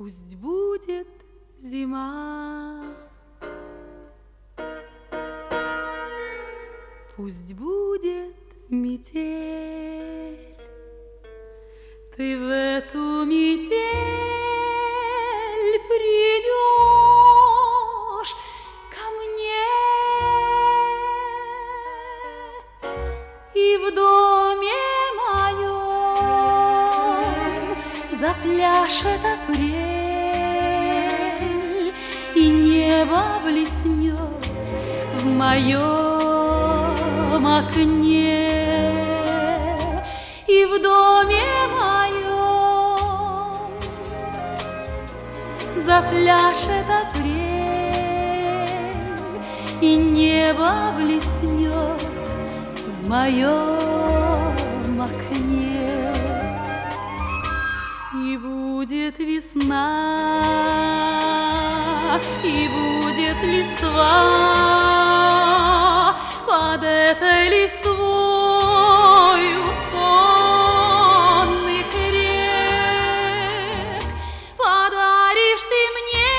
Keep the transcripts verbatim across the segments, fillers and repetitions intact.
Пусть будет зима, пусть будет метель, ты в эту метель придешь ко мне, и в доме моем запляшет апрель, и небо блеснет в моем окне, и в доме моем запляшет апрель, и небо блеснет в моем окне. И будет весна, и будет листва под этой листвою сонных рек. Подаришь ты мне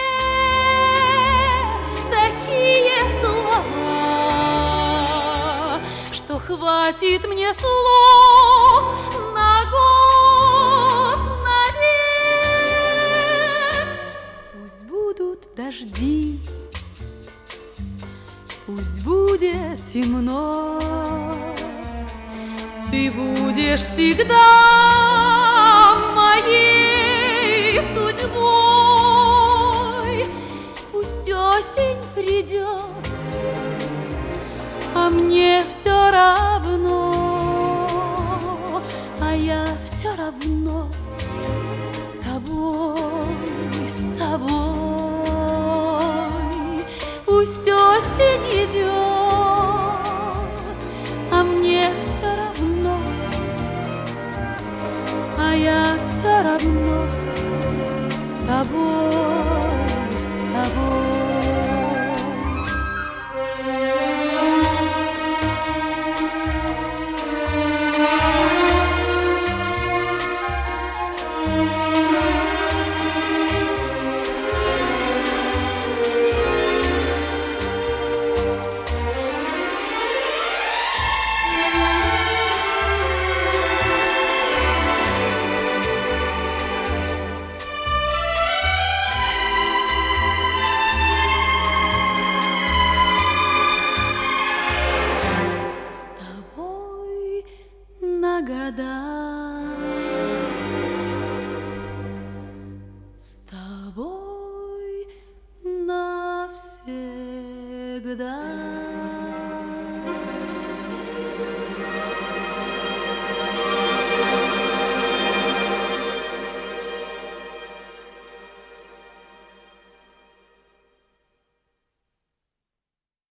такие слова, что хватит мне слов на год, навек. Пусть будут дожди, пусть будет темно, ты будешь всегда моей судьбой. Пусть осень придет, а мне все равно, а я все равно с тобой, с тобой. Пусть осень идет, а мне все равно, а я все равно с тобой, с тобой. Года с тобой навсегда.